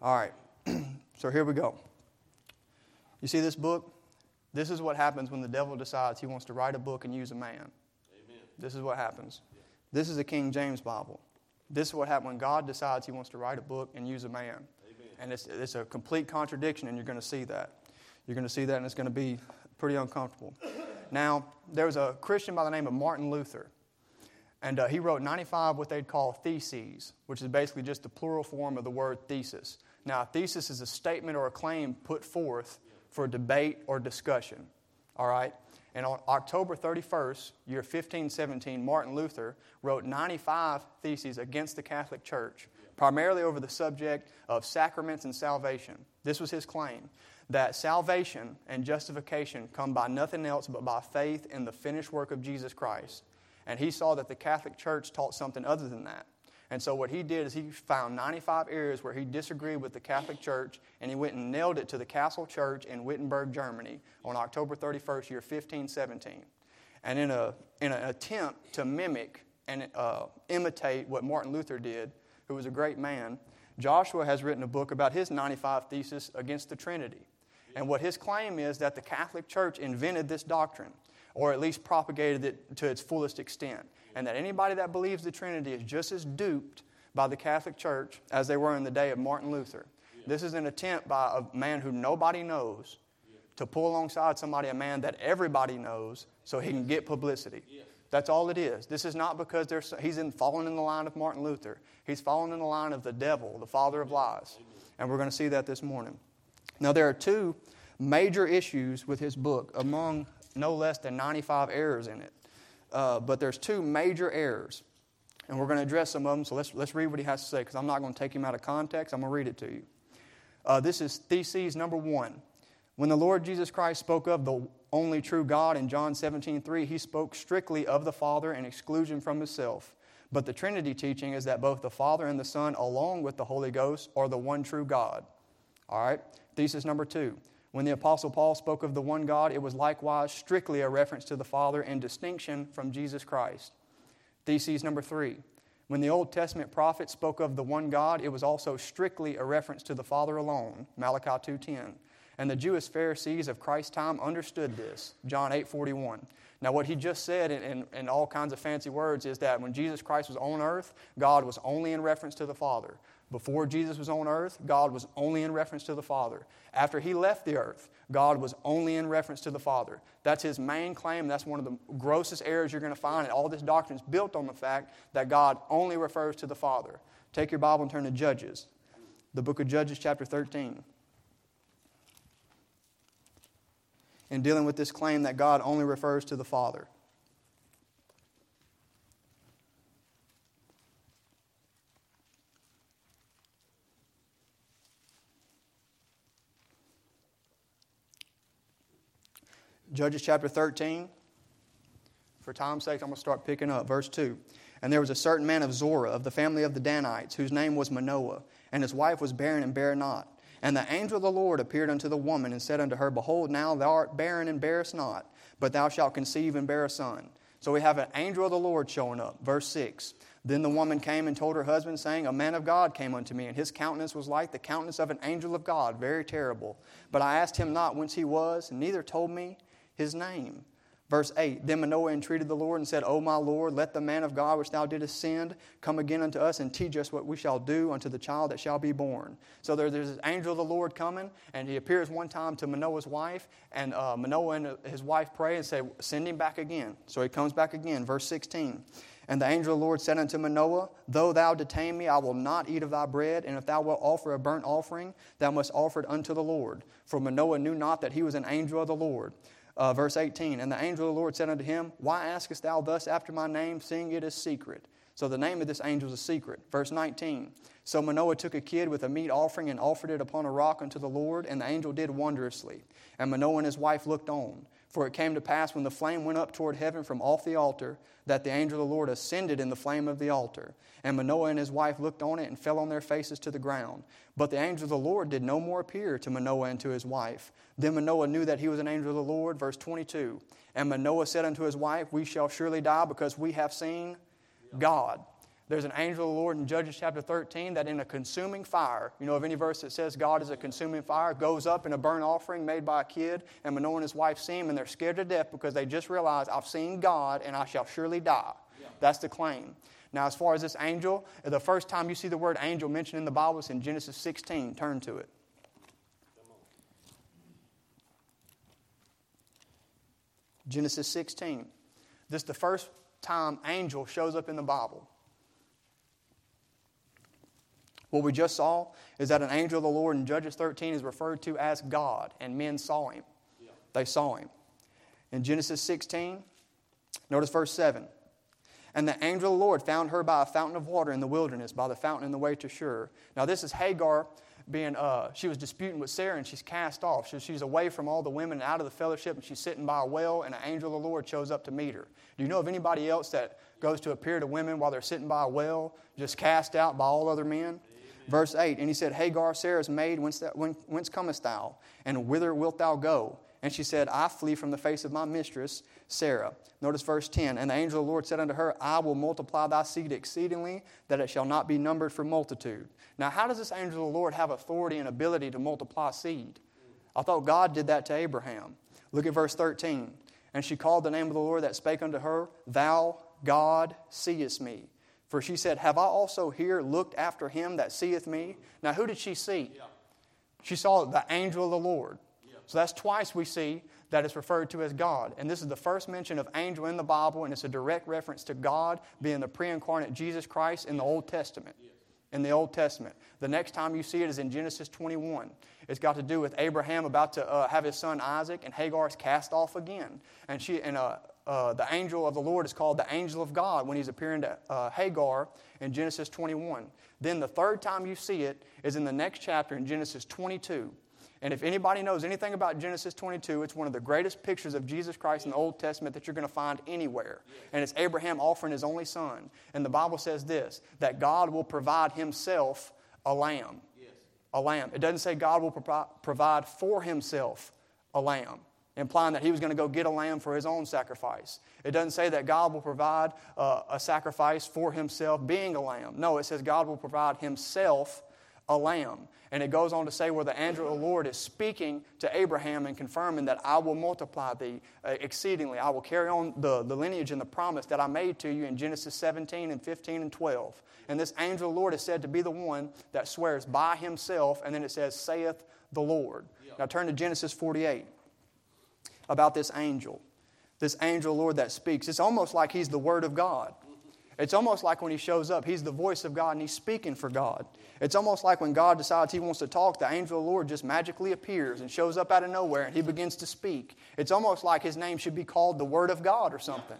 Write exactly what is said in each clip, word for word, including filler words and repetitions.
All right, so here we go. You see this book? This is what happens when the devil decides he wants to write a book and use a man. Amen. This is what happens. Yeah. This is a King James Bible. This is what happens when God decides he wants to write a book and use a man. Amen. And it's, it's a complete contradiction, and you're going to see that. You're going to see that, and it's going to be pretty uncomfortable. Now, there was a Christian by the name of Martin Luther, and uh, he wrote ninety-five what they'd call theses, which is basically just the plural form of the word thesis. Now, a thesis is a statement or a claim put forth for debate or discussion, all right? And on October thirty-first, year fifteen seventeen, Martin Luther wrote ninety-five theses against the Catholic Church, primarily over the subject of sacraments and salvation. This was his claim, that salvation and justification come by nothing else but by faith in the finished work of Jesus Christ. And he saw that the Catholic Church taught something other than that. And so what he did is he found ninety-five areas where he disagreed with the Catholic Church, and he went and nailed it to the Castle Church in Wittenberg, Germany on October thirty-first, year fifteen seventeen. And in, a, in an attempt to mimic and uh, imitate what Martin Luther did, who was a great man, Joshua has written a book about his ninety-five theses against the Trinity. And what his claim is that the Catholic Church invented this doctrine, or at least propagated it to its fullest extent. And that anybody that believes the Trinity is just as duped by the Catholic Church as they were in the day of Martin Luther. Yeah. This is an attempt by a man who nobody knows yeah. to pull alongside somebody, a man that everybody knows, so he can get publicity. Yeah. That's all it is. This is not because there's, he's in, fallen in the line of Martin Luther. He's fallen in the line of the devil, the father of lies. Amen. And we're going to see that this morning. Now, there are two major issues with his book, among no less than ninety-five errors in it. Uh, but there's two major errors, and we're going to address some of them, so let's, let's read what he has to say, because I'm not going to take him out of context. I'm going to read it to you. Uh, this is thesis number one. When the Lord Jesus Christ spoke of the only true God in John seventeen three, he spoke strictly of the Father in exclusion from himself. But the Trinity teaching is that both the Father and the Son, along with the Holy Ghost, are the one true God. All right? Thesis number two. When the Apostle Paul spoke of the one God, it was likewise strictly a reference to the Father in distinction from Jesus Christ. Thesis number three. When the Old Testament prophets spoke of the one God, it was also strictly a reference to the Father alone, Malachi two ten. And the Jewish Pharisees of Christ's time understood this, John eight forty-one. Now, what he just said in, in, in all kinds of fancy words is that when Jesus Christ was on earth, God was only in reference to the Father. Before Jesus was on earth, God was only in reference to the Father. After he left the earth, God was only in reference to the Father. That's his main claim. That's one of the grossest errors you're going to find. And all this doctrine is built on the fact that God only refers to the Father. Take your Bible and turn to Judges. The book of Judges, chapter thirteen. In dealing with this claim that God only refers to the Father. Judges chapter thirteen. For time's sake, I'm going to start picking up. Verse two. And there was a certain man of Zorah, of the family of the Danites, whose name was Manoah, and his wife was barren and bare not. And the angel of the Lord appeared unto the woman, and said unto her, Behold, now thou art barren and bearest not, but thou shalt conceive and bear a son. So we have an angel of the Lord showing up. Verse six. Then the woman came and told her husband, saying, A man of God came unto me, and his countenance was like the countenance of an angel of God, very terrible. But I asked him not whence he was, and neither told me his name. Verse eight, Then Manoah entreated the Lord and said, O my Lord, let the man of God which thou didst send come again unto us and teach us what we shall do unto the child that shall be born. So there, there's this angel of the Lord coming, and he appears one time to Manoah's wife, and uh, Manoah and his wife pray and say, Send him back again. So he comes back again. Verse sixteen, And the angel of the Lord said unto Manoah, Though thou detain me, I will not eat of thy bread, and if thou wilt offer a burnt offering, thou must offer it unto the Lord. For Manoah knew not that he was an angel of the Lord. Uh, verse eighteen, And the angel of the Lord said unto him, Why askest thou thus after my name, seeing it is secret? So the name of this angel is a secret. Verse nineteen, So Manoah took a kid with a meat offering and offered it upon a rock unto the Lord, and the angel did wondrously. And Manoah and his wife looked on. For it came to pass when the flame went up toward heaven from off the altar, that the angel of the Lord ascended in the flame of the altar. And Manoah and his wife looked on it and fell on their faces to the ground. But the angel of the Lord did no more appear to Manoah and to his wife. Then Manoah knew that he was an angel of the Lord. Verse twenty-two, And Manoah said unto his wife, We shall surely die because we have seen God. There's an angel of the Lord in Judges chapter thirteen that in a consuming fire, you know of any verse that says God is a consuming fire, goes up in a burnt offering made by a kid, and Manoah and his wife see him, and they're scared to death because they just realized, I've seen God, and I shall surely die. Yeah. That's the claim. Now, as far as this angel, the first time you see the word angel mentioned in the Bible is in Genesis sixteen. Turn to it. Genesis sixteen. This is the first time angel shows up in the Bible. What we just saw is that an angel of the Lord in Judges thirteen is referred to as God, and men saw him. Yeah. They saw him. In Genesis sixteen, notice verse seven. And the angel of the Lord found her by a fountain of water in the wilderness, by the fountain in the way to Shur. Now this is Hagar being, uh, she was disputing with Sarah, and she's cast off. So she's away from all the women and out of the fellowship, and she's sitting by a well, and an angel of the Lord shows up to meet her. Do you know of anybody else that goes to appear to women while they're sitting by a well, just cast out by all other men? Verse eight, and he said, Hagar, Sarah's maid, whence, that, whence comest thou? And whither wilt thou go? And she said, I flee from the face of my mistress, Sarah. Notice verse ten, and the angel of the Lord said unto her, I will multiply thy seed exceedingly, that it shall not be numbered for multitude. Now, how does this angel of the Lord have authority and ability to multiply seed? I thought God did that to Abraham. Look at verse thirteen. And she called the name of the Lord that spake unto her, Thou, God, seest me. For she said, Have I also here looked after him that seeth me? Now, who did she see? Yeah. She saw the angel of the Lord. Yeah. So that's twice we see that it's referred to as God. And this is the first mention of angel in the Bible, and it's a direct reference to God being the pre-incarnate Jesus Christ in the Old Testament. Yeah. In the Old Testament. The next time you see it is in Genesis twenty-one. It's got to do with Abraham about to uh, have his son Isaac, and Hagar is cast off again. And she and uh, uh, the angel of the Lord is called the angel of God when he's appearing to uh, Hagar in Genesis twenty-one. Then the third time you see it is in the next chapter in Genesis twenty-two. And if anybody knows anything about Genesis twenty-two, it's one of the greatest pictures of Jesus Christ in the Old Testament that you're going to find anywhere. And it's Abraham offering his only son. And the Bible says this, that God will provide himself a lamb. Yes. A lamb. It doesn't say God will pro- provide for himself a lamb, implying that he was going to go get a lamb for his own sacrifice. It doesn't say that God will provide uh, a sacrifice for himself being a lamb. No, it says God will provide himself a lamb. And it goes on to say where the angel of the Lord is speaking to Abraham and confirming that I will multiply thee uh, exceedingly. I will carry on the, the lineage and the promise that I made to you in Genesis seventeen and fifteen and twelve. And this angel of the Lord is said to be the one that swears by himself, and then it says, saith the Lord. Yep. Now turn to Genesis forty-eight about this angel. This angel of the Lord that speaks. It's almost like he's the Word of God. It's almost like when he shows up, he's the voice of God and he's speaking for God. It's almost like when God decides he wants to talk, the angel of the Lord just magically appears and shows up out of nowhere and he begins to speak. It's almost like his name should be called the Word of God or something.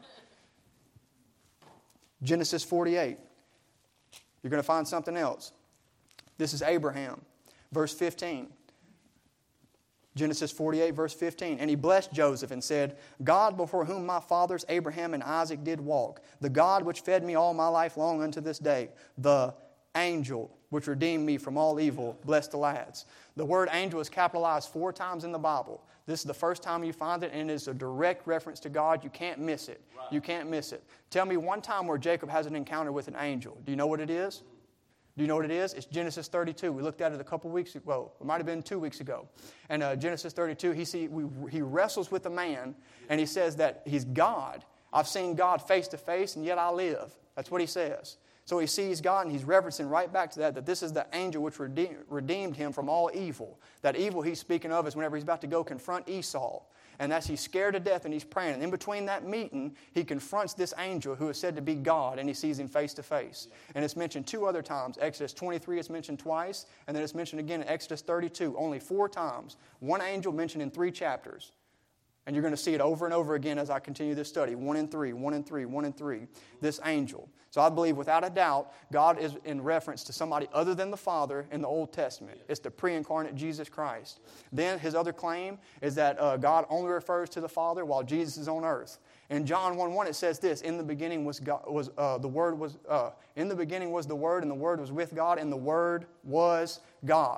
Genesis forty-eight. You're going to find something else. This is Abraham. Verse fifteen. Genesis forty-eight, verse fifteen. And he blessed Joseph and said, God before whom my fathers Abraham and Isaac did walk, the God which fed me all my life long unto this day, the angel which redeemed me from all evil, bless the lads. The word angel is capitalized four times in the Bible. This is the first time you find it, and it is a direct reference to God. You can't miss it. Right. You can't miss it. Tell me one time where Jacob has an encounter with an angel. Do you know what it is? Do you know what it is? It's Genesis thirty-two. We looked at it a couple weeks ago. Well, it might have been two weeks ago. And uh, Genesis thirty-two, he see, we, he wrestles with a man, and he says that he's God. I've seen God face to face, and yet I live. That's what he says. So he sees God, and he's referencing right back to that, that this is the angel which redeemed, redeemed him from all evil. That evil he's speaking of is whenever he's about to go confront Esau. And that's he's scared to death and he's praying. And in between that meeting, he confronts this angel who is said to be God, and he sees him face to face. And it's mentioned two other times. Exodus twenty-three is mentioned twice, and then it's mentioned again in Exodus thirty-two, only four times. One angel mentioned in three chapters. And you're going to see it over and over again as I continue this study. One and three, one and three, one and three. This angel. So I believe without a doubt, God is in reference to somebody other than the Father in the Old Testament. It's the pre-incarnate Jesus Christ. Then his other claim is that uh, God only refers to the Father while Jesus is on earth. In John one one it says this, in the beginning was God, was uh, the Word was uh, in the beginning was the Word, and the Word was with God, and the Word was God.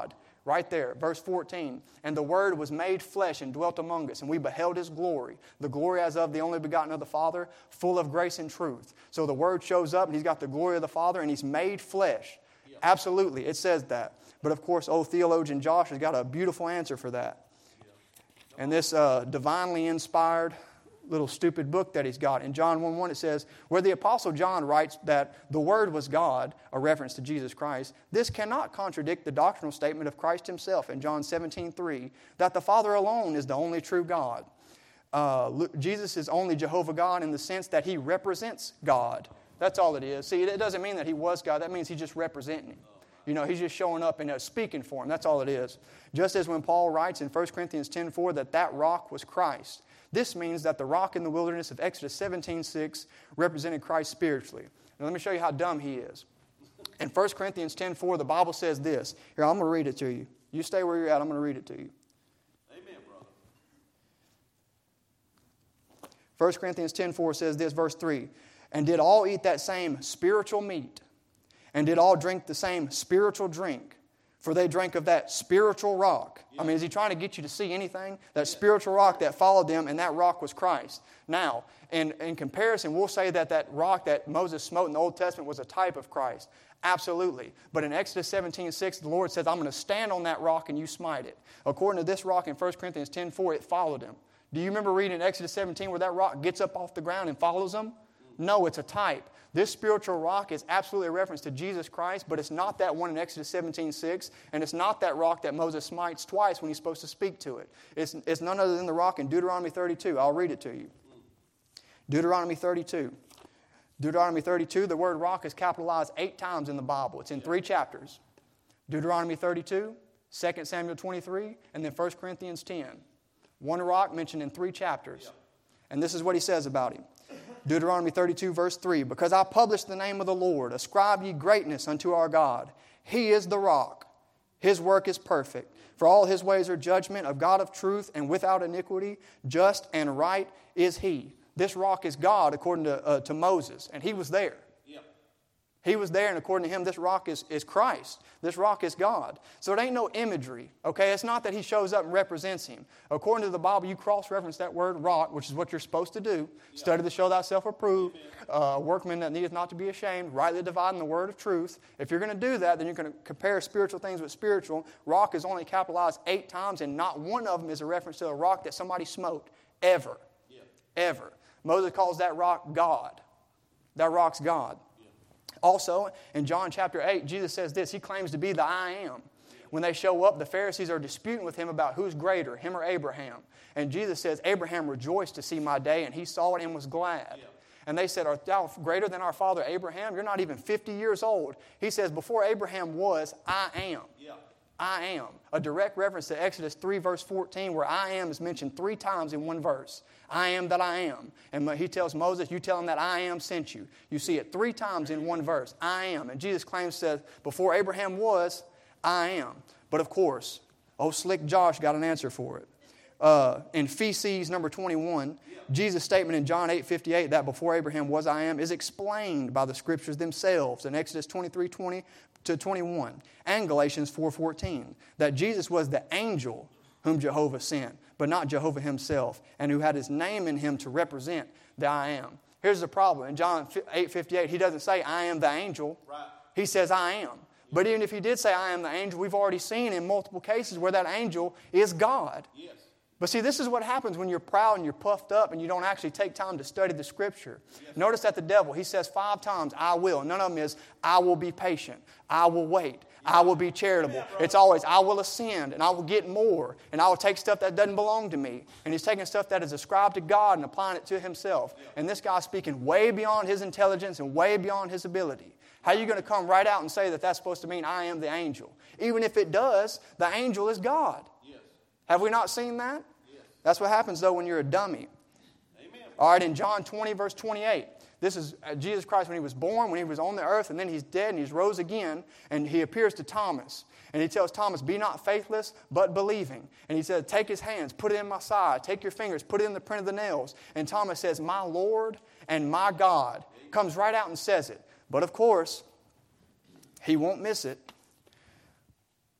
Right there, verse fourteen. And the Word was made flesh and dwelt among us, and we beheld His glory, the glory as of the only begotten of the Father, full of grace and truth. So the Word shows up, and He's got the glory of the Father, and He's made flesh. Yeah. Absolutely, it says that. But of course, old theologian Josh has got a beautiful answer for that. Yeah. And this uh, divinely inspired little stupid book that he's got. In John one one it says, where the Apostle John writes that the Word was God, a reference to Jesus Christ, this cannot contradict the doctrinal statement of Christ Himself in John seventeen three, that the Father alone is the only true God. Uh, Jesus is only Jehovah God in the sense that He represents God. That's all it is. See, it doesn't mean that He was God. That means He's just representing Him. You know, He's just showing up and uh, speaking for Him. That's all it is. Just as when Paul writes in First Corinthians ten four that that rock was Christ. This means that the rock in the wilderness of Exodus seventeen six represented Christ spiritually. Now let me show you how dumb he is. In First Corinthians ten four, the Bible says this. Here, I'm going to read it to you. You stay where you're at. I'm going to read it to you. Amen, brother. First Corinthians ten four says this, verse three. And did all eat that same spiritual meat, and did all drink the same spiritual drink, for they drank of that spiritual rock. I mean, is he trying to get you to see anything? That spiritual rock that followed them, and that rock was Christ. Now, in, in comparison, we'll say that that rock that Moses smote in the Old Testament was a type of Christ. Absolutely. But in Exodus seventeen six, the Lord says, I'm going to stand on that rock and you smite it. According to this rock in First Corinthians ten four, it followed him. Do you remember reading in Exodus seventeen where that rock gets up off the ground and follows them? No, it's a type. This spiritual rock is absolutely a reference to Jesus Christ, but it's not that one in Exodus seventeen six, and it's not that rock that Moses smites twice when he's supposed to speak to it. It's, it's none other than the rock in Deuteronomy thirty-two. I'll read it to you. Deuteronomy thirty-two. Deuteronomy thirty-two, the word rock is capitalized eight times in the Bible. It's in three chapters. Deuteronomy thirty-two, Second Samuel twenty-three, and then First Corinthians ten. One rock mentioned in three chapters. And this is what he says about him. Deuteronomy thirty-two, verse three, because I published the name of the Lord, ascribe ye greatness unto our God. He is the rock. His work is perfect. For all His ways are judgment, of God of truth, and without iniquity. Just and right is He. This rock is God, according to, uh, to Moses, and he was there. Yep. He was there, and according to him, this rock is, is Christ. This rock is God. So it ain't no imagery, okay? It's not that he shows up and represents him. According to the Bible, you cross-reference that word rock, which is what you're supposed to do. Yep. Study to show thyself approved, a uh, workman that needeth not to be ashamed, rightly dividing the word of truth. If you're going to do that, then you're going to compare spiritual things with spiritual. Rock is only capitalized eight times, and not one of them is a reference to a rock that somebody smote, ever. Yep. Ever. Moses calls that rock God. That rock's God. Also, in John chapter eight, Jesus says this. He claims to be the I am. When they show up, the Pharisees are disputing with him about who's greater, him or Abraham. And Jesus says, Abraham rejoiced to see my day, and he saw it and was glad. Yeah. And they said, art thou greater than our father Abraham? You're not even fifty years old. He says, before Abraham was, I am. Yeah. I am. A direct reference to Exodus three, verse fourteen, where I am is mentioned three times in one verse. I am that I am. And he tells Moses, you tell him that I am sent you. You see it three times in one verse. I am. And Jesus claims, says, before Abraham was, I am. But of course, old slick Josh got an answer for it. Uh, in Feces number twenty-one, Jesus' statement in John eight fifty-eight that before Abraham was I am is explained by the Scriptures themselves in Exodus twenty-three twenty to twenty-one and Galatians four fourteen that Jesus was the angel whom Jehovah sent, but not Jehovah Himself, and who had His name in Him to represent the I am. Here's the problem. In John eight fifty-eight, He doesn't say I am the angel. Right. He says I am. But even if He did say I am the angel, we've already seen in multiple cases where that angel is God. Yes. But see, this is what happens when you're proud and you're puffed up and you don't actually take time to study the Scripture. Yes. Notice that the devil, he says five times, I will. None of them is, I will be patient. I will wait. I will be charitable. Yeah, it's always, I will ascend and I will get more. And I will take stuff that doesn't belong to me. And he's taking stuff that is ascribed to God and applying it to himself. Yeah. And this guy's speaking way beyond his intelligence and way beyond his ability. How are you going to come right out and say that that's supposed to mean I am the angel? Even if it does, the angel is God. Yes. Have we not seen that? Yes. That's what happens, though, when you're a dummy. Amen. All right, in John twenty, verse twenty-eight, this is Jesus Christ when He was born, when He was on the earth, and then He's dead and He's rose again, and He appears to Thomas. And He tells Thomas, be not faithless, but believing. And He said, take His hands, put it in my side, take your fingers, put it in the print of the nails. And Thomas says, my Lord and my God. Comes right out and says it. But of course, he won't miss it.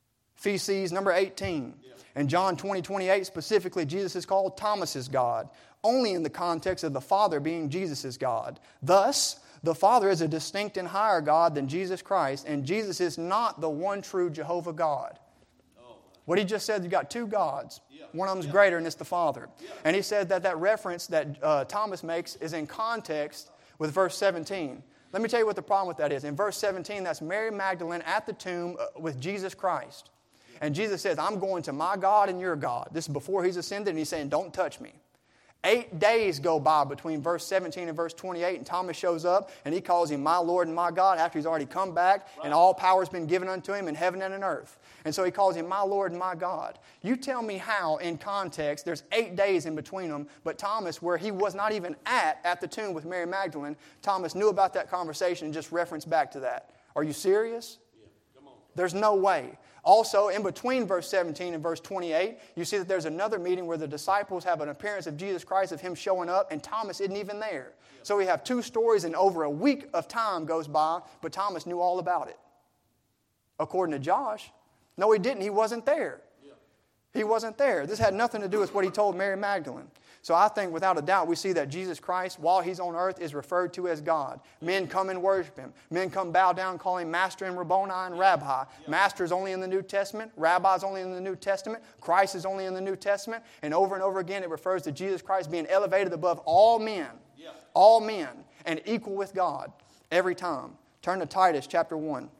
Feces number eighteen. In John twenty, twenty-eight, specifically, Jesus is called Thomas's God, only in the context of the Father being Jesus' God. Thus, the Father is a distinct and higher God than Jesus Christ, and Jesus is not the one true Jehovah God. What he just said, you've got two gods. One of them's greater, and it's the Father. And he said that that reference that uh, Thomas makes is in context with verse seventeen. Let me tell you what the problem with that is. In verse seventeen, that's Mary Magdalene at the tomb with Jesus Christ. And Jesus says, I'm going to my God and your God. This is before he's ascended, and he's saying, don't touch me. Eight days go by between verse seventeen and verse twenty-eight, and Thomas shows up, and he calls him my Lord and my God after he's already come back, and all power has been given unto him in heaven and in earth. And so he calls him my Lord and my God. You tell me how, in context, there's eight days in between them, but Thomas, where he was not even at, at the tomb with Mary Magdalene, Thomas knew about that conversation and just referenced back to that. Are you serious? Yeah, come on. There's no way. Also, in between verse seventeen and verse twenty-eight, you see that there's another meeting where the disciples have an appearance of Jesus Christ, of him showing up, and Thomas isn't even there. Yeah. So we have two stories, and over a week of time goes by, but Thomas knew all about it. According to Josh, no, he didn't. He wasn't there. Yeah. He wasn't there. This had nothing to do with what he told Mary Magdalene. So I think without a doubt we see that Jesus Christ, while he's on earth, is referred to as God. Men come and worship him. Men come bow down, call him Master and Rabboni and Rabbi. Master is only in the New Testament. Rabbi is only in the New Testament. Christ is only in the New Testament. And over and over again it refers to Jesus Christ being elevated above all men. All men. And equal with God every time. Turn to Titus chapter one.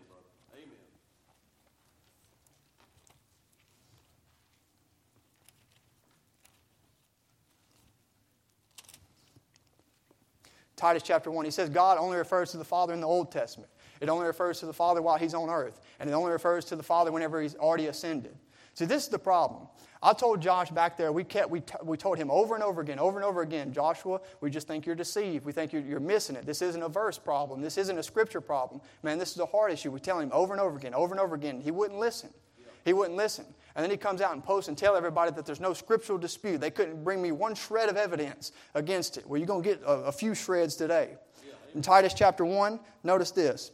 Titus chapter one, he says God only refers to the Father in the Old Testament. It only refers to the Father while he's on earth. And it only refers to the Father whenever he's already ascended. See, this is the problem. I told Josh back there, we kept, we, t- we told him over and over again, over and over again, Joshua, we just think you're deceived. We think you're, you're missing it. This isn't a verse problem. This isn't a scripture problem. Man, this is a heart issue. We tell him over and over again, over and over again. He wouldn't listen. He wouldn't listen. And then he comes out and posts and tells everybody that there's no scriptural dispute. They couldn't bring me one shred of evidence against it. Well, you're going to get a, a few shreds today. In Titus chapter one, notice this.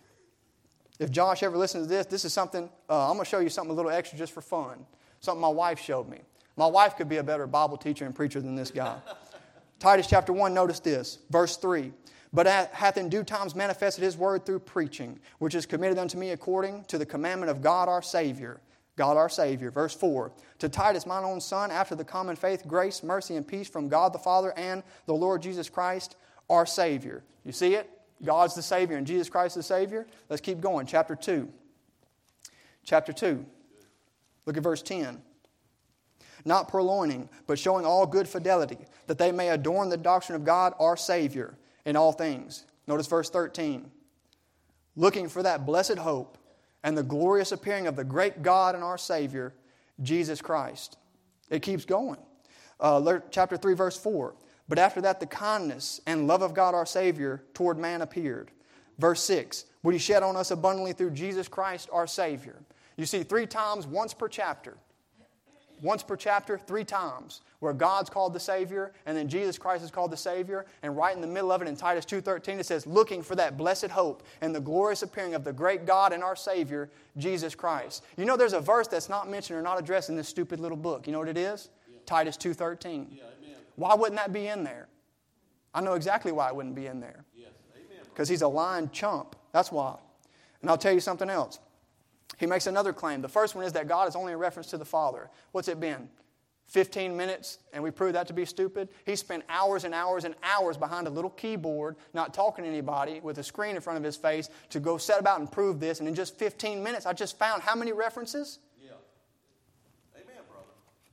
If Josh ever listens to this, this is something, uh, I'm going to show you something a little extra just for fun. Something my wife showed me. My wife could be a better Bible teacher and preacher than this guy. Titus chapter one, notice this. Verse three. But hath in due times manifested his word through preaching, which is committed unto me according to the commandment of God our Savior. God our Savior. Verse four. To Titus, mine own son, after the common faith, grace, mercy, and peace from God the Father and the Lord Jesus Christ, our Savior. You see it? God's the Savior and Jesus Christ the Savior. Let's keep going. Chapter two. Chapter two. Look at verse ten. Not purloining, but showing all good fidelity, that they may adorn the doctrine of God our Savior in all things. Notice verse thirteen. Looking for that blessed hope and the glorious appearing of the great God and our Savior, Jesus Christ. It keeps going. Uh, chapter three, verse four. But after that, the kindness and love of God our Savior toward man appeared. Verse six. Would He shed on us abundantly through Jesus Christ our Savior. You see, three times, once per chapter. Once per chapter, three times, where God's called the Savior, and then Jesus Christ is called the Savior, and right in the middle of it in Titus two thirteen, it says, looking for that blessed hope and the glorious appearing of the great God and our Savior, Jesus Christ. You know there's a verse that's not mentioned or not addressed in this stupid little book. You know what it is? Yeah. Titus two thirteen. Yeah, amen. Why wouldn't that be in there? I know exactly why it wouldn't be in there. Yes, amen. Because he's a lying chump. That's why. And I'll tell you something else. He makes another claim. The first one is that God is only a reference to the Father. What's it been? fifteen minutes, and we prove that to be stupid? He spent hours and hours and hours behind a little keyboard, not talking to anybody, with a screen in front of his face, to go set about and prove this. And in just fifteen minutes, I just found how many references? Yeah. Amen, brother.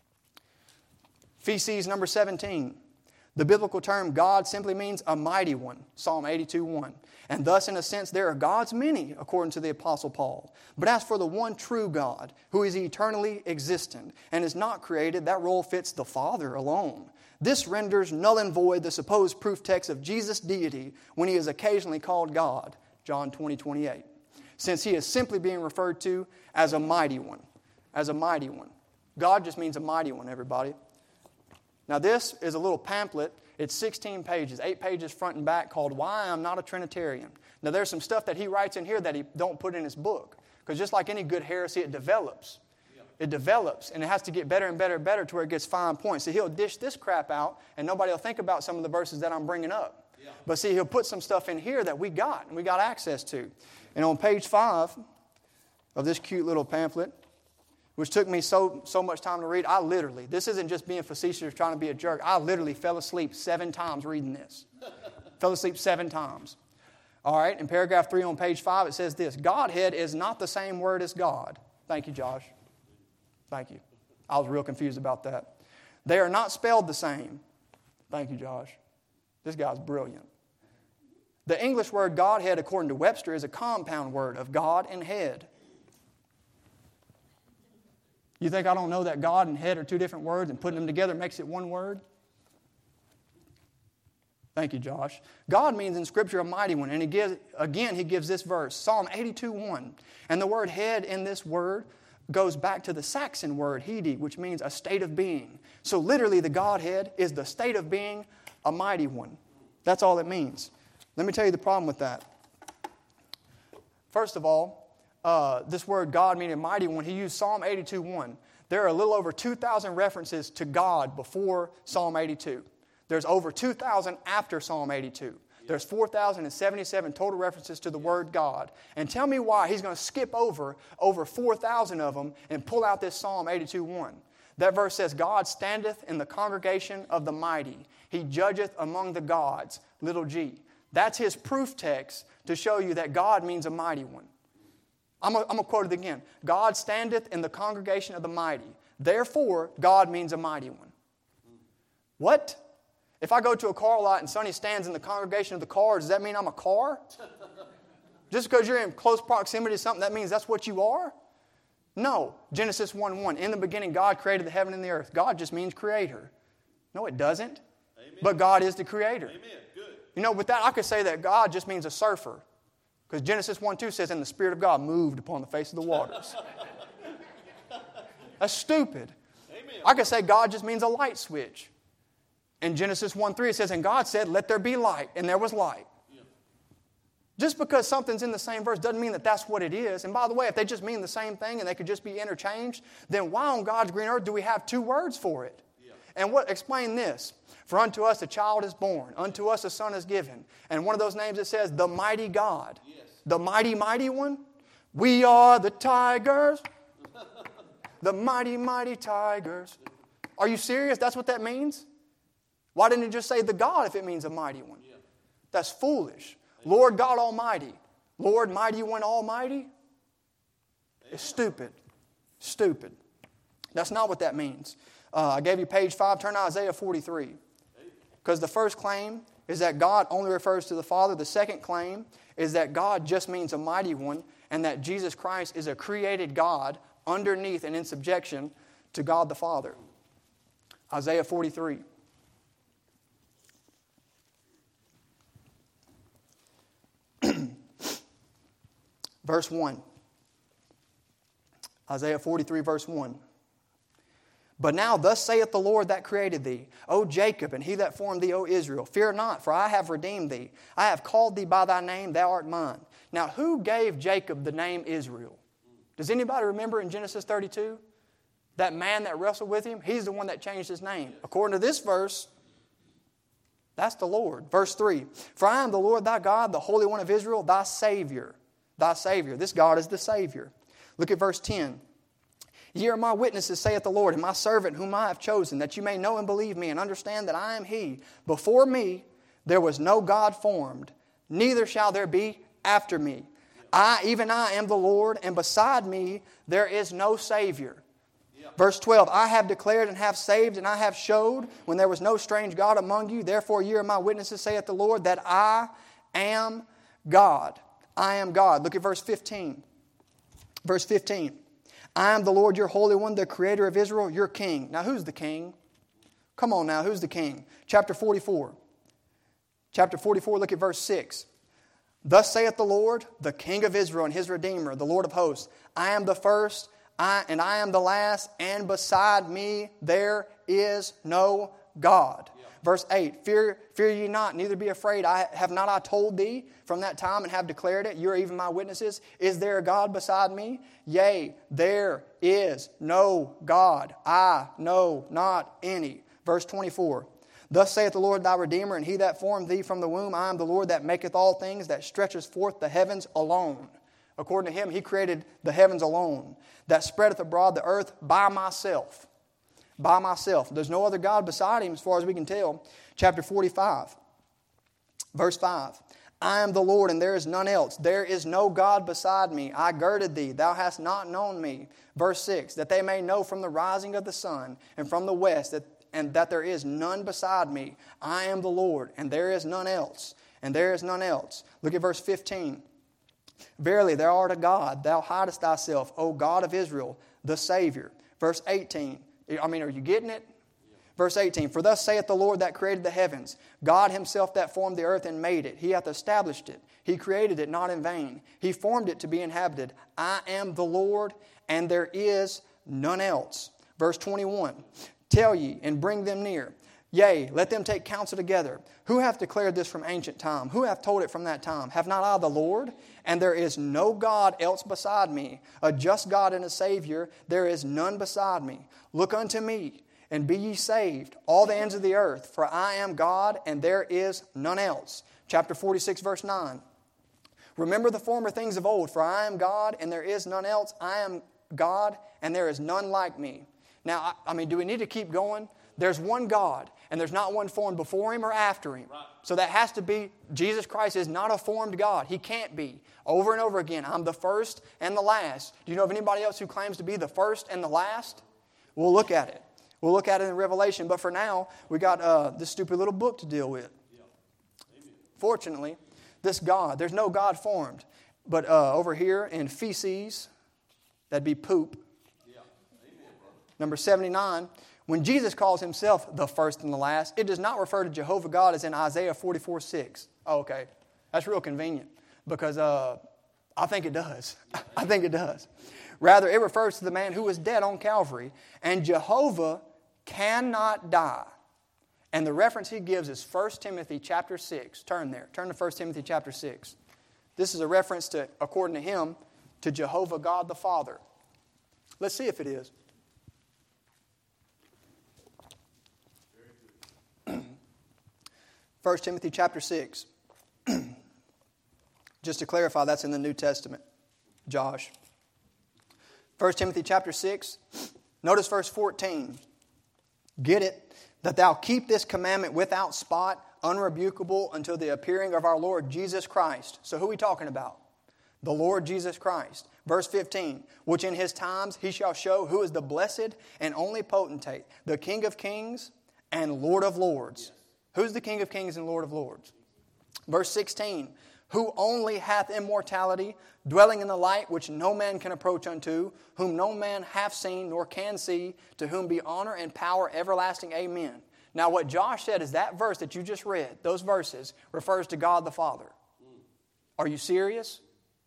Feces number seventeen. The biblical term God simply means a mighty one. Psalm eighty-two one. And thus, in a sense, there are gods many, according to the Apostle Paul. But as for the one true God, who is eternally existent and is not created, that role fits the Father alone. This renders null and void the supposed proof text of Jesus' deity when He is occasionally called God, John twenty twenty-eight, since He is simply being referred to as a mighty one. As a mighty one. God just means a mighty one, everybody. Now this is a little pamphlet. It's sixteen pages, eight pages front and back, called Why I'm Not a Trinitarian. Now there's some stuff that he writes in here that he don't put in his book, Because just like any good heresy, it develops. It develops, and it has to get better and better and better to where it gets fine points. So he'll dish this crap out, and nobody will think about some of the verses that I'm bringing up. Yeah. But see, he'll put some stuff in here that we got, and we got access to. And on page five of this cute little pamphlet, which took me so, so much time to read, I literally, this isn't just being facetious or trying to be a jerk, I literally fell asleep seven times reading this. Fell asleep seven times. All right, in paragraph three on page five, it says this: Godhead is not the same word as God. Thank you, Josh. Thank you. I was real confused about that. They are not spelled the same. Thank you, Josh. This guy's brilliant. The English word Godhead, according to Webster, is a compound word of God and head. You think I don't know that God and head are two different words and putting them together makes it one word? Thank you, Josh. God means in Scripture a mighty one. And he gives, again, he gives this verse, Psalm eighty-two one. And the word head in this word goes back to the Saxon word hedi, which means a state of being. So literally the Godhead is the state of being a mighty one. That's all it means. Let me tell you the problem with that. First of all, uh, this word God meaning mighty one, he used Psalm eighty-two one. There are a little over two thousand references to God before Psalm eighty-two. There's over two thousand after Psalm eighty-two. There's four thousand seventy-seven total references to the word God. And tell me why he's going to skip over over four thousand of them and pull out this Psalm eighty-two one. That verse says, God standeth in the congregation of the mighty. He judgeth among the gods, little g. That's his proof text to show you that God means a mighty one. I'm going to quote it again. God standeth in the congregation of the mighty. Therefore, God means a mighty one. What? If I go to a car lot and Sonny stands in the congregation of the cars, does that mean I'm a car? Just because you're in close proximity to something, that means that's what you are? No. Genesis one one. In the beginning, God created the heaven and the earth. God just means creator. No, it doesn't. Amen. But God is the creator. Amen. Good. You know, with that, I could say that God just means a surfer. Because Genesis one two says, and the Spirit of God moved upon the face of the waters. That's stupid. Amen. I could say God just means a light switch. In Genesis one three, it says, and God said, let there be light, and there was light. Yeah. Just because something's in the same verse doesn't mean that that's what it is. And by the way, if they just mean the same thing and they could just be interchanged, then why on God's green earth do we have two words for it? Yeah. And what? Explain this. For unto us a child is born, unto us a son is given. And one of those names it says, the mighty God. Yes. The mighty, mighty one. We are the tigers. The mighty, mighty tigers. Are you serious? That's what that means? Why didn't it just say the God if it means a mighty one? Yeah. That's foolish. Amen. Lord God Almighty. Lord Mighty One Almighty. Amen. It's stupid. Stupid. That's not what that means. Uh, I gave you page five. Turn to Isaiah forty-three. Because the first claim is that God only refers to the Father. The second claim is that God just means a mighty one and that Jesus Christ is a created God underneath and in subjection to God the Father. Isaiah forty-three. Verse one. Isaiah forty-three, verse one. But now thus saith the Lord that created thee, O Jacob, and he that formed thee, O Israel. Fear not, for I have redeemed thee. I have called thee by thy name, thou art mine. Now who gave Jacob the name Israel? Does anybody remember in Genesis thirty-two? That man that wrestled with him, he's the one that changed his name. According to this verse, that's the Lord. Verse three. For I am the Lord thy God, the Holy One of Israel, thy Savior. Thy Savior. This God is the Savior. Look at verse ten. Ye are my witnesses, saith the Lord, and my servant whom I have chosen, that you may know and believe me, and understand that I am He. Before me there was no God formed, neither shall there be after me. I, even I, am the Lord, and beside me there is no Savior. Verse twelve, I have declared and have saved, and I have showed, when there was no strange God among you. Therefore ye are my witnesses, saith the Lord, that I am God. I am God. Look at verse fifteen. Verse fifteen. I am the Lord your Holy One, the Creator of Israel, your King. Now who's the King? Come on now, who's the King? Chapter forty-four. Chapter forty-four, look at verse six. Thus saith the Lord, the King of Israel and His Redeemer, the Lord of hosts. I am the first, I, and I am the last, and beside me there is no God. Yeah. Verse eight, fear, fear ye not, neither be afraid. I have not I told thee from that time and have declared it? You are even my witnesses. Is there a God beside me? Yea, there is no God. I know not any. Verse twenty-four, thus saith the Lord thy Redeemer, and he that formed thee from the womb. I am the Lord that maketh all things, that stretcheth forth the heavens alone. According to him, he created the heavens alone, that spreadeth abroad the earth by myself. By myself. There's no other God beside him as far as we can tell. Chapter forty-five, verse five. I am the Lord, and there is none else. There is no God beside me. I girded thee. Thou hast not known me. Verse six. That they may know from the rising of the sun and from the west that and that there is none beside me. I am the Lord, and there is none else. And there is none else. Look at verse fifteen. Verily, thou art a God. Thou hidest thyself, O God of Israel, the Savior. Verse eighteen. I mean, are you getting it? Verse eighteen. For thus saith the Lord that created the heavens, God himself that formed the earth and made it. He hath established it. He created it not in vain. He formed it to be inhabited. I am the Lord, and there is none else. Verse twenty-one. Tell ye, and bring them near. Yea, let them take counsel together. Who hath declared this from ancient time? Who hath told it from that time? Have not I the Lord? And there is no God else beside me. A just God and a Savior, there is none beside me. Look unto me, and be ye saved, all the ends of the earth. For I am God, and there is none else. Chapter forty-six, verse nine. Remember the former things of old, for I am God, and there is none else. I am God, and there is none like me. Now, I, I mean, do we need to keep going? There's one God, and there's not one formed before Him or after Him. Right. So that has to be, Jesus Christ is not a formed God. He can't be. Over and over again, I'm the first and the last. Do you know of anybody else who claims to be the first and the last? We'll look at it. We'll look at it in Revelation. But for now, we got uh, this stupid little book to deal with. Yeah. Fortunately, this God, there's no God formed. But uh, over here in feces, that'd be poop. Yeah. Amen, number seventy-nine, when Jesus calls Himself the first and the last, it does not refer to Jehovah God as in Isaiah forty-four six. Oh, okay. That's real convenient because uh, I think it does. I think it does. Rather, it refers to the man who was dead on Calvary. And Jehovah cannot die. And the reference he gives is First Timothy chapter six. Turn there. Turn to First Timothy chapter six. This is a reference to, according to him, to Jehovah God the Father. Let's see if it is. First Timothy chapter six. Just to clarify, that's in the New Testament. Josh. First Timothy chapter six. Notice verse fourteen. Get it? That thou keep this commandment without spot, unrebukable, until the appearing of our Lord Jesus Christ. So who are we talking about? The Lord Jesus Christ. Verse fifteen. Which in His times He shall show who is the blessed and only potentate, the King of kings and Lord of lords. Who's the King of kings and Lord of lords? Verse sixteen. Who only hath immortality, dwelling in the light which no man can approach unto, whom no man hath seen nor can see, to whom be honor and power everlasting. Amen. Now what Josh said is that verse that you just read, those verses, refers to God the Father. Are you serious?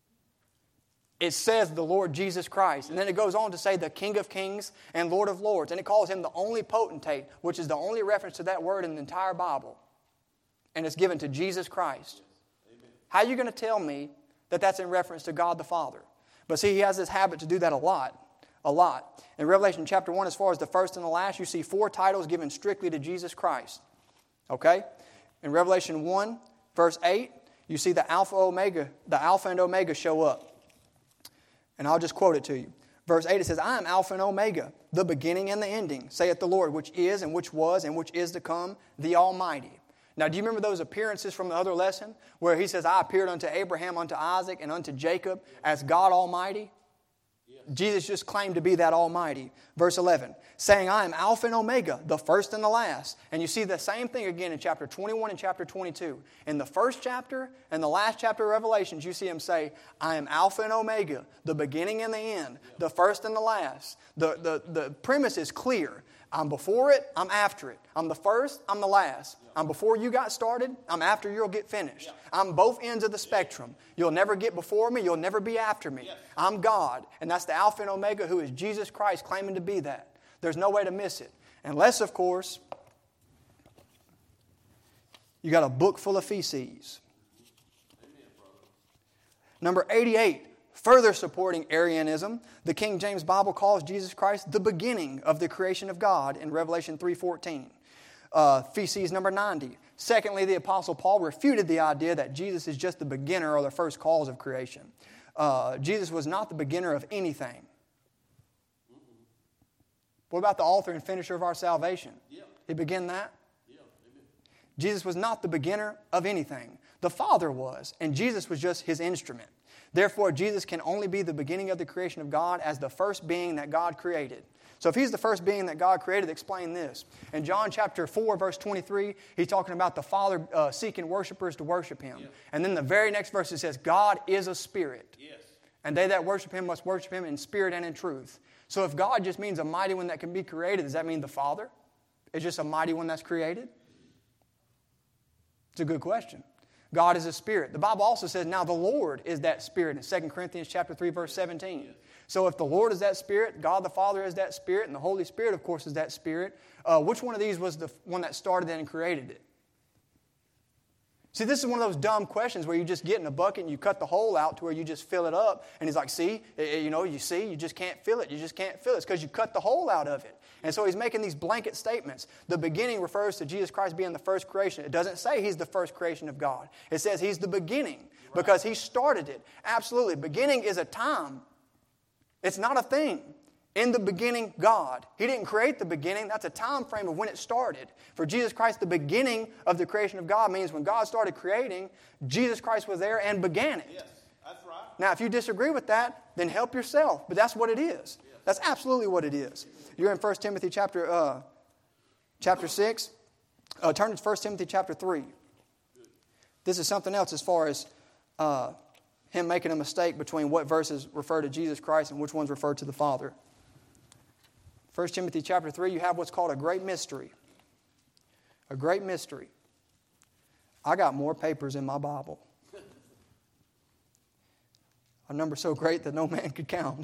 It says the Lord Jesus Christ. And then it goes on to say the King of kings and Lord of lords. And it calls Him the only potentate, which is the only reference to that word in the entire Bible. And it's given to Jesus Christ. How are you going to tell me that that's in reference to God the Father? But see, He has this habit to do that a lot. A lot. In Revelation chapter one, as far as the first and the last, you see four titles given strictly to Jesus Christ. Okay? In Revelation one, verse eight, you see the Alpha Omega, the Alpha and Omega show up. And I'll just quote it to you. Verse eight, it says, I am Alpha and Omega, the beginning and the ending, saith the Lord, which is and which was and which is to come, the Almighty. Now, do you remember those appearances from the other lesson where He says, I appeared unto Abraham, unto Isaac, and unto Jacob as God Almighty? Yes. Jesus just claimed to be that Almighty. Verse eleven, saying, I am Alpha and Omega, the first and the last. And you see the same thing again in chapter twenty-one and chapter twenty-two. In the first chapter and the last chapter of Revelations, you see Him say, I am Alpha and Omega, the beginning and the end, yes. The first and the last. The, the, the premise is clear. I'm before it, I'm after it. I'm the first, I'm the last. I'm before you got started, I'm after you'll get finished. I'm both ends of the spectrum. You'll never get before me, you'll never be after me. I'm God, and that's the Alpha and Omega, who is Jesus Christ, claiming to be that. There's no way to miss it. Unless, of course, You got a book full of feces. Number eighty-eight, further supporting Arianism, the King James Bible calls Jesus Christ the beginning of the creation of God in Revelation three fourteen. Uh, feces number ninety. Secondly, the Apostle Paul refuted the idea that Jesus is just the beginner or the first cause of creation. Uh, Jesus was not the beginner of anything. What about the author and finisher of our salvation? Yeah. He began that? Yeah. Jesus was not the beginner of anything. The Father was, and Jesus was just His instrument. Therefore, Jesus can only be the beginning of the creation of God as the first being that God created. So if He's the first being that God created, explain this. In John chapter four, verse twenty-three, He's talking about the Father uh, seeking worshipers to worship Him. Yeah. And then the very next verse it says, God is a spirit. Yes. And they that worship Him must worship Him in spirit and in truth. So if God just means a mighty one that can be created, does that mean the Father is just a mighty one that's created? It's a good question. God is a spirit. The Bible also says, now the Lord is that spirit in Second Corinthians chapter three, verse seventeen. Yes. So if the Lord is that spirit, God the Father is that spirit, and the Holy Spirit, of course, is that spirit, uh, which one of these was the one that started it and created it? See, this is one of those dumb questions where you just get in a bucket and you cut the hole out to where you just fill it up. And he's like, see, you know, you see, you just can't fill it. You just can't fill it. It's because you cut the hole out of it. And so he's making these blanket statements. The beginning refers to Jesus Christ being the first creation. It doesn't say He's the first creation of God. It says He's the beginning because He started it. Absolutely. Beginning is a time. It's not a thing. In the beginning, God. He didn't create the beginning. That's a time frame of when it started. For Jesus Christ, the beginning of the creation of God means when God started creating, Jesus Christ was there and began it. Yes, that's right. Now, if you disagree with that, then help yourself. But that's what it is. Yes. That's absolutely what it is. You're in First Timothy chapter uh, chapter six. Uh, turn to First Timothy chapter three. This is something else as far as uh, him making a mistake between what verses refer to Jesus Christ and which ones refer to the Father. First Timothy chapter three, you have what's called a great mystery. A great mystery. I got more papers in my Bible. A number so great that no man could count.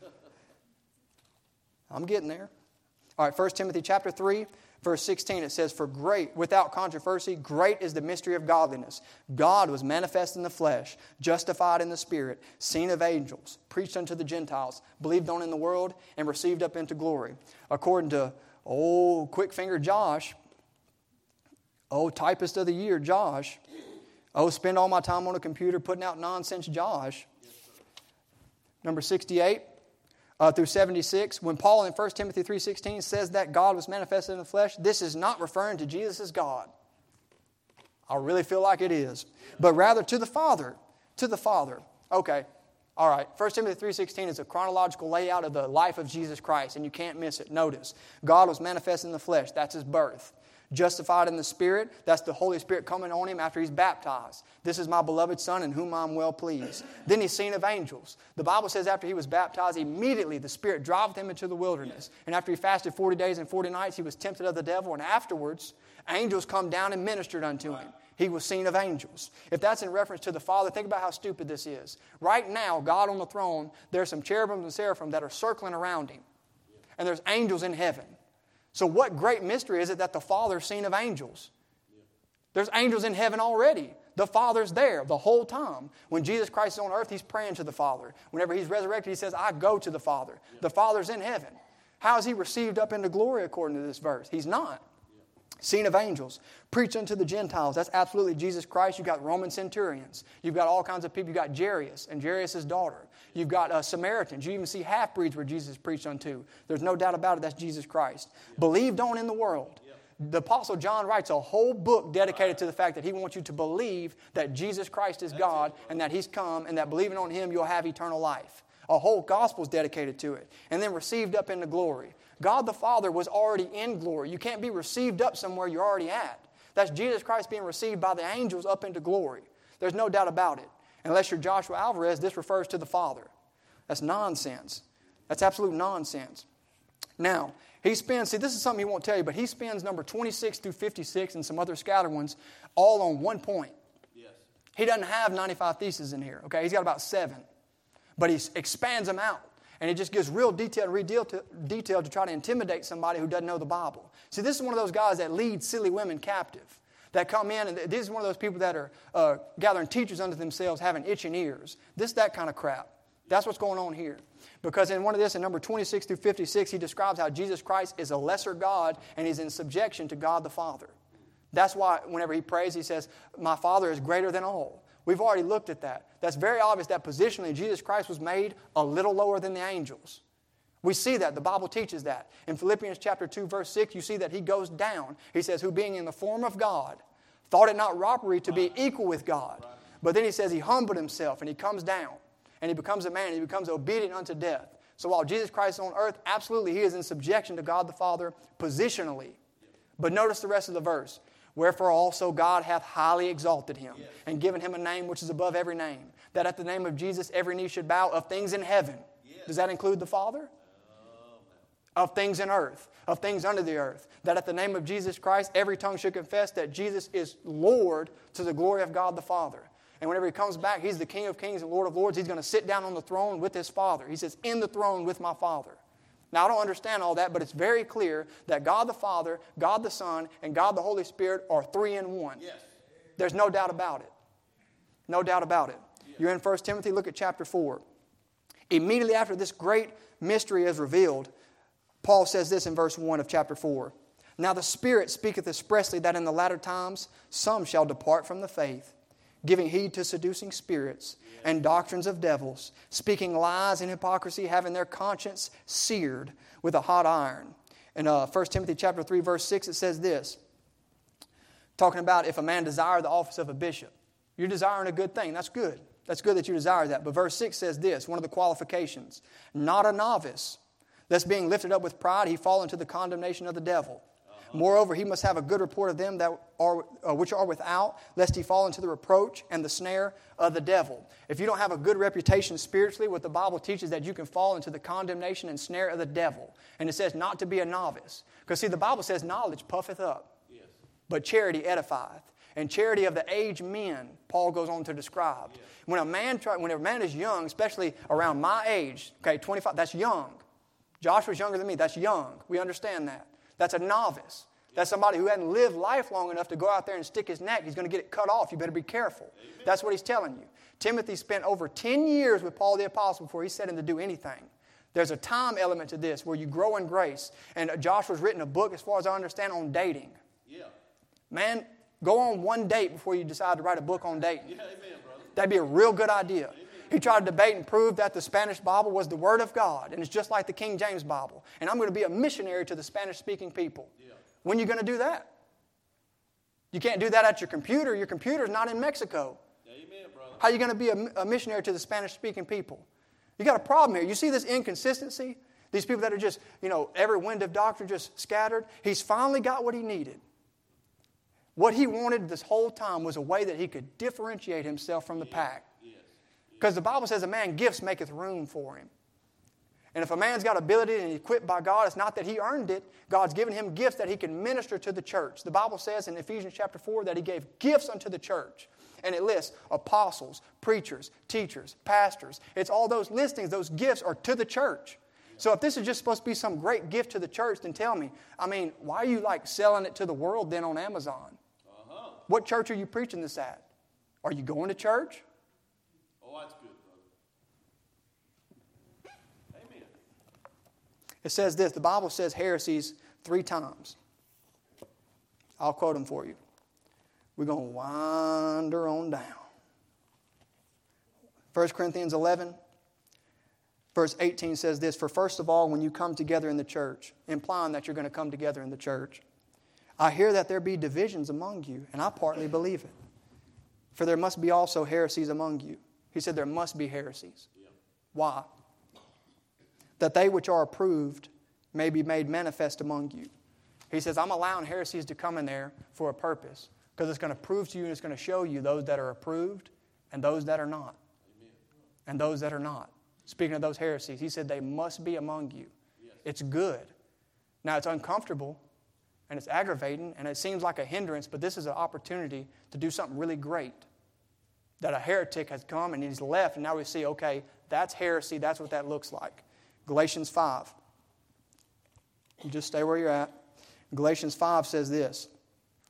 I'm getting there. All right, First Timothy chapter three, verse sixteen, it says, for great, without controversy, great is the mystery of godliness. God was manifest in the flesh, justified in the Spirit, seen of angels, preached unto the Gentiles, believed on in the world, and received up into glory. According to old quick-fingered Josh, old typist of the year, Josh, oh, spend all my time on a computer putting out nonsense, Josh. Number sixty-eight. Uh, through seventy-six, when Paul in First Timothy three sixteen says that God was manifested in the flesh, this is not referring to Jesus as God. I really feel like it is. But rather to the Father. To the Father. Okay. All right. First Timothy three sixteen is a chronological layout of the life of Jesus Christ, and you can't miss it. Notice, God was manifested in the flesh. That's His birth. Justified in the Spirit, that's the Holy Spirit coming on Him after He's baptized. This is my beloved Son in whom I am well pleased. Then He's seen of angels. The Bible says after He was baptized, immediately the Spirit drove Him into the wilderness. And after He fasted forty days and forty nights, He was tempted of the devil. And afterwards, angels come down and ministered unto Him. He was seen of angels. If that's in reference to the Father, think about how stupid this is. Right now, God on the throne, there's some cherubims and seraphim that are circling around Him. And there's angels in heaven. So what great mystery is it that the Father's seen of angels? There's angels in heaven already. The Father's there the whole time. When Jesus Christ is on earth, He's praying to the Father. Whenever He's resurrected, He says, I go to the Father. The Father's in heaven. How is He received up into glory according to this verse? He's not. Seen of angels. Preach unto the Gentiles. That's absolutely Jesus Christ. You've got Roman centurions. You've got all kinds of people. You've got Jairus and Jairus' daughter. You've got uh, Samaritans. You even see half-breeds where Jesus preached unto. There's no doubt about it. That's Jesus Christ. Yep. Believed on in the world. Yep. The Apostle John writes a whole book dedicated to the fact that he wants you to believe that Jesus Christ is That's God it. And that He's come and that believing on Him you'll have eternal life. A whole gospel is dedicated to it. And then received up into glory. God the Father was already in glory. You can't be received up somewhere you're already at. That's Jesus Christ being received by the angels up into glory. There's no doubt about it. Unless you're Joshua Alvarez, this refers to the Father. That's nonsense. That's absolute nonsense. Now, he spends, see, this is something he won't tell you, but he spends number twenty-six through fifty-six and some other scattered ones all on one point. Yes. He doesn't have ninety-five theses in here, okay? He's got about seven. But he expands them out. And it just gives real detail and real detail to try to intimidate somebody who doesn't know the Bible. See, this is one of those guys that leads silly women captive. that come in, and this is one of those people that are uh, gathering teachers unto themselves, having itching ears. This is that kind of crap. That's what's going on here. Because in one of this, in number twenty-six through fifty-six, he describes how Jesus Christ is a lesser God and he's in subjection to God the Father. That's why whenever he prays, he says, my Father is greater than all. We've already looked at that. That's very obvious that positionally Jesus Christ was made a little lower than the angels. We see that. The Bible teaches that. In Philippians chapter two, verse six, you see that he goes down. He says, who being in the form of God, thought it not robbery to be equal with God. But then he says he humbled himself and he comes down. And he becomes a man. And he becomes obedient unto death. So while Jesus Christ is on earth, absolutely he is in subjection to God the Father positionally. But notice the rest of the verse. Wherefore also God hath highly exalted him and given him a name which is above every name. That at the name of Jesus every knee should bow of things in heaven. Does that include the Father? Of things in earth, of things under the earth, that at the name of Jesus Christ, every tongue should confess that Jesus is Lord to the glory of God the Father. And whenever he comes back, he's the King of kings and Lord of lords. He's going to sit down on the throne with his Father. He says, in the throne with my Father. Now, I don't understand all that, but it's very clear that God the Father, God the Son, and God the Holy Spirit are three in one. Yes. There's no doubt about it. No doubt about it. Yes. You're in First Timothy, look at chapter four. Immediately after this great mystery is revealed, Paul says this in verse one of chapter four. Now the Spirit speaketh expressly that in the latter times some shall depart from the faith, giving heed to seducing spirits and doctrines of devils, speaking lies and hypocrisy, having their conscience seared with a hot iron. In uh, First Timothy chapter three, verse six, it says this, talking about if a man desire the office of a bishop. You're desiring a good thing. That's good. That's good that you desire that. But verse six says this, one of the qualifications, not a novice, lest being lifted up with pride, he fall into the condemnation of the devil. Uh-huh. Moreover, he must have a good report of them that are uh, which are without, lest he fall into the reproach and the snare of the devil. If you don't have a good reputation spiritually, what the Bible teaches that you can fall into the condemnation and snare of the devil. And it says not to be a novice. Because see, the Bible says knowledge puffeth up, yes, but charity edifieth. And charity of the aged men, Paul goes on to describe. Yes. When a man try, when a man is young, especially around my age, okay, twenty-five, that's young. Joshua's younger than me. That's young. We understand that. That's a novice. That's somebody who hadn't lived life long enough to go out there and stick his neck. He's going to get it cut off. You better be careful. Amen. That's what he's telling you. Timothy spent over ten years with Paul the Apostle before he set him to do anything. There's a time element to this where you grow in grace. And Joshua's written a book, as far as I understand, on dating. Yeah. Man, go on one date before you decide to write a book on dating. Yeah, amen, brother. That'd be a real good idea. Amen. He tried to debate and prove that the Spanish Bible was the Word of God, and it's just like the King James Bible. And I'm going to be a missionary to the Spanish-speaking people. Yeah. When are you going to do that? You can't do that at your computer. Your computer's not in Mexico. Amen, brother. How are you going to be a, a missionary to the Spanish-speaking people? You got a problem here. You see this inconsistency? These people that are just, you know, every wind of doctrine just scattered. He's finally got what he needed. What he wanted this whole time was a way that he could differentiate himself from the yeah. pack. Because the Bible says a man gifts maketh room for him. And if a man's got ability and he's equipped by God, it's not that he earned it. God's given him gifts that he can minister to the church. The Bible says in Ephesians chapter four that he gave gifts unto the church. And it lists apostles, preachers, teachers, pastors. It's all those listings, those gifts are to the church. So if this is just supposed to be some great gift to the church, then tell me, I mean, why are you like selling it to the world then on Amazon? Uh-huh. What church are you preaching this at? Are you going to church? Oh, that's good, brother. Amen. It says this. The Bible says heresies three times. I'll quote them for you. We're going to wander on down. First Corinthians eleven, verse eighteen says this. For first of all, when you come together in the church, implying that you're going to come together in the church, I hear that there be divisions among you, and I partly believe it. For there must be also heresies among you. He said there must be heresies. Yeah. Why? That they which are approved may be made manifest among you. He says, I'm allowing heresies to come in there for a purpose. Because it's going to prove to you and it's going to show you those that are approved and those that are not. Amen. And those that are not. Speaking of those heresies, he said they must be among you. Yes. It's good. Now it's uncomfortable and it's aggravating and it seems like a hindrance, but this is an opportunity to do something really great. That a heretic has come and he's left, and now we see, okay, that's heresy. That's what that looks like. Galatians five. You just stay where you're at. Galatians five says this.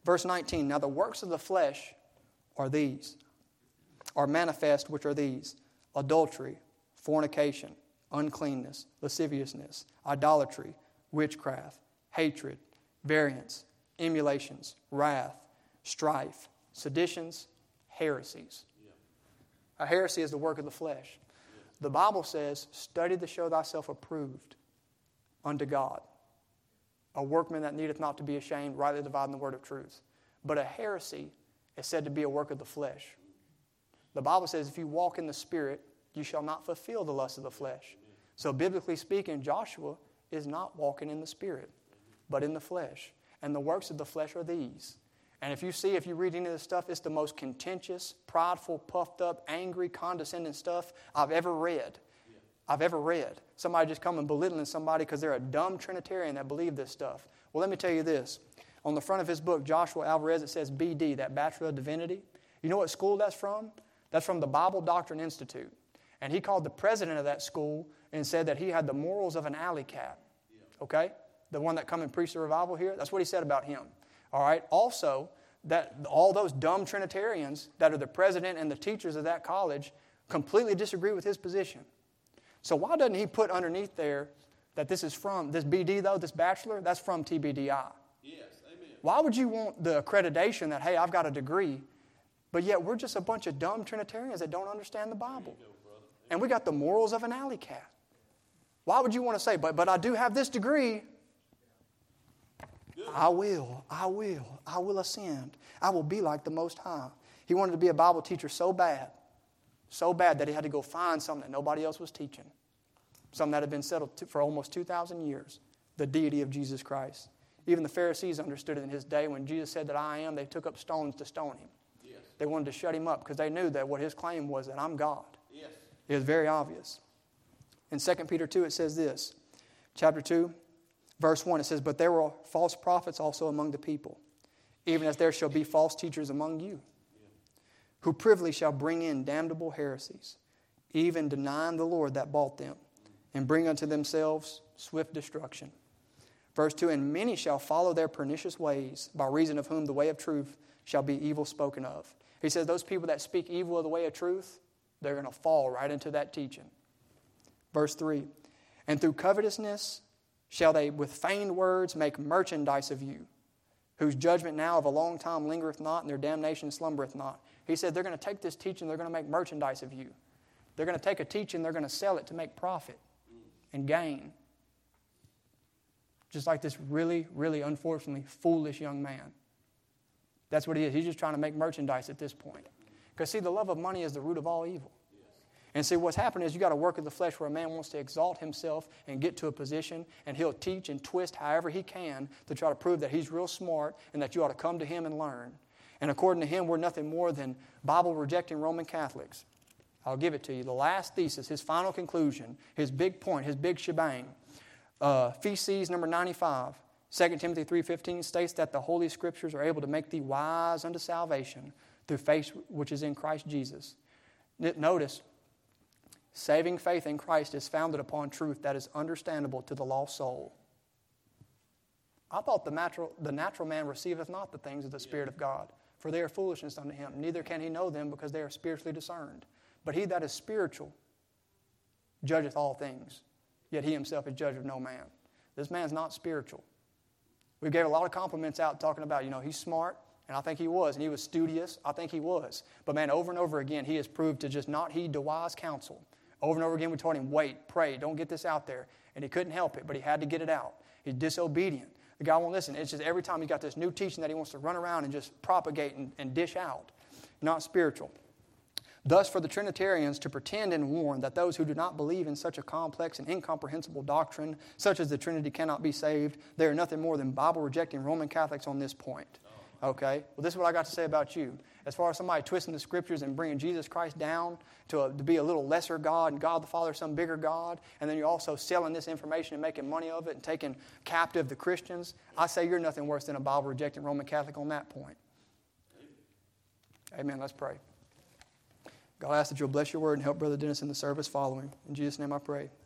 Verse nineteen, now the works of the flesh are these, are manifest, which are these: adultery, fornication, uncleanness, lasciviousness, idolatry, witchcraft, hatred, variance, emulations, wrath, strife, seditions, heresies. A heresy is the work of the flesh. The Bible says, study to show thyself approved unto God, a workman that needeth not to be ashamed, rightly dividing the word of truth. But a heresy is said to be a work of the flesh. The Bible says, if you walk in the Spirit, you shall not fulfill the lust of the flesh. So biblically speaking, Joshua is not walking in the Spirit, but in the flesh. And the works of the flesh are these. And if you see, if you read any of this stuff, it's the most contentious, prideful, puffed up, angry, condescending stuff I've ever read. I've ever read. Somebody just come and belittling somebody because they're a dumb Trinitarian that believe this stuff. Well, let me tell you this. On the front of his book, Joshua Alvarez, it says B D, that Bachelor of Divinity. You know what school that's from? That's from the Bible Doctrine Institute. And he called the president of that school and said that he had the morals of an alley cat. Okay? The one that come and preached the revival here. That's what he said about him. All right? Also, that all those dumb Trinitarians that are the president and the teachers of that college completely disagree with his position. So why doesn't he put underneath there that this is from, this B D though, this bachelor, that's from T B D I? Yes, amen. Why would you want the accreditation that, hey, I've got a degree, but yet we're just a bunch of dumb Trinitarians that don't understand the Bible? Go, and we got the morals of an alley cat. Why would you want to say, but, but I do have this degree? Good. I will, I will, I will ascend. I will be like the Most High. He wanted to be a Bible teacher so bad, so bad that he had to go find something that nobody else was teaching. Something that had been settled to, for almost two thousand years, the deity of Jesus Christ. Even the Pharisees understood it in his day. When Jesus said that I am, they took up stones to stone him. Yes. They wanted to shut him up because they knew that what his claim was, that I'm God. Yes. It was very obvious. In Second Peter two, it says this. Chapter two, verse one, it says, but there were false prophets also among the people, even as there shall be false teachers among you, who privily shall bring in damnable heresies, even denying the Lord that bought them, and bring unto themselves swift destruction. Verse two, and many shall follow their pernicious ways, by reason of whom the way of truth shall be evil spoken of. He says those people that speak evil of the way of truth, they're going to fall right into that teaching. Verse three, and through covetousness shall they with feigned words make merchandise of you, whose judgment now of a long time lingereth not, and their damnation slumbereth not. He said they're going to take this teaching, they're going to make merchandise of you. They're going to take a teaching, they're going to sell it to make profit and gain. Just like this really, really, unfortunately, foolish young man. That's what he is. He's just trying to make merchandise at this point. Because, see, the love of money is the root of all evil. And see, what's happening is you got a work of the flesh where a man wants to exalt himself and get to a position, and he'll teach and twist however he can to try to prove that he's real smart and that you ought to come to him and learn. And according to him, we're nothing more than Bible-rejecting Roman Catholics. I'll give it to you. The last thesis, his final conclusion, his big point, his big shebang, uh, Theses number ninety-five, Second Timothy three fifteen states that the Holy Scriptures are able to make thee wise unto salvation through faith which is in Christ Jesus. Notice, saving faith in Christ is founded upon truth that is understandable to the lost soul. I thought the natural, the natural man receiveth not the things of the Spirit of God, for they are foolishness unto him. Neither can he know them, because they are spiritually discerned. But he that is spiritual judgeth all things, yet he himself is judge of no man. This man's not spiritual. We gave a lot of compliments out talking about, you know, he's smart, and I think he was, and he was studious. I think he was. But man, over and over again, he has proved to just not heed to wise counsel. Over and over again, we told him, wait, pray, don't get this out there. And he couldn't help it, but he had to get it out. He's disobedient. The guy won't listen. It's just every time he got this new teaching that he wants to run around and just propagate and, and dish out. Not spiritual. Thus, for the Trinitarians to pretend and warn that those who do not believe in such a complex and incomprehensible doctrine, such as the Trinity cannot be saved, they are nothing more than Bible-rejecting Roman Catholics on this point. Okay? Well, this is what I got to say about you. As far as somebody twisting the Scriptures and bringing Jesus Christ down to, a, to be a little lesser God and God the Father some bigger God, and then you're also selling this information and making money of it and taking captive the Christians, I say you're nothing worse than a Bible-rejecting Roman Catholic on that point. Amen. Let's pray. God, I ask that you'll bless your word and help Brother Dennis in the service following. In Jesus' name I pray.